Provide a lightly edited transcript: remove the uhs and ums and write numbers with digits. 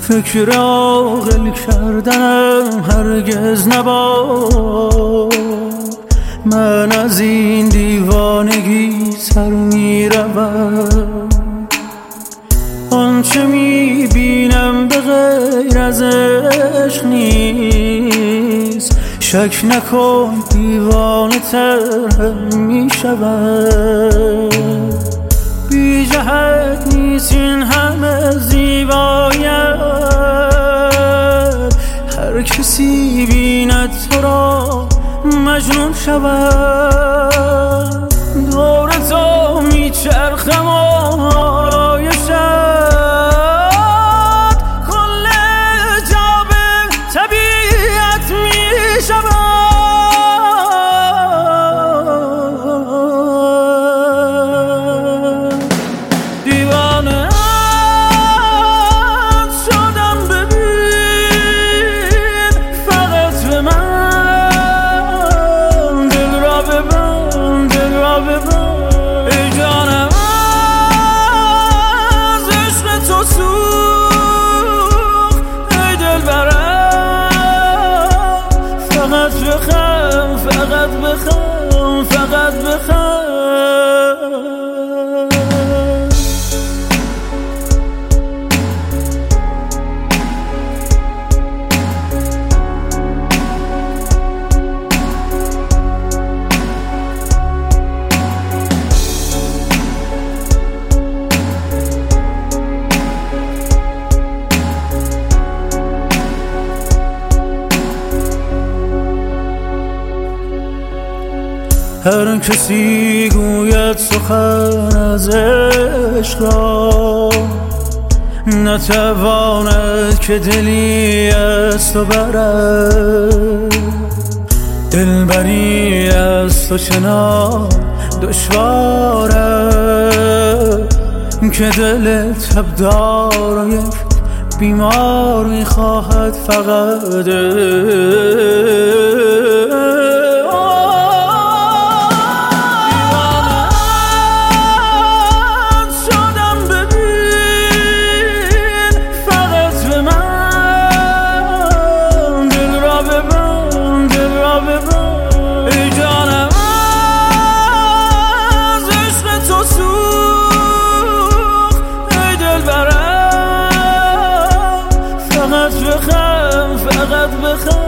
فکر عاقل کردنم هرگز نباد. من از این دیوانگی سر میروم، آنچه میبینم به غیر از عشق نیست. شک نکن دیوانه تر میشوم، بی جهت نیست این همه زیبایت. هر کسی بیند تو را مجنون شود. دور تو میچرخم آرایشت، کل جا به طبیعت میشود. دیوانه شدم ببین فقط به من، دل را ببند، دل را ببند ای جانم. از عشق تو سوخت ای دلبرم، فقط بخم، فقط بخم، فقط بخم. هر کسی گوید سخن از عشق را، نتواند که دلی از تو برد. دلبری از تو چنان دشواره که دل تبدار و یک بیمار میخواهد فقط. ای جانم از عشق تو سوخت ای دلبرم، فقط بخم، فقط بخم.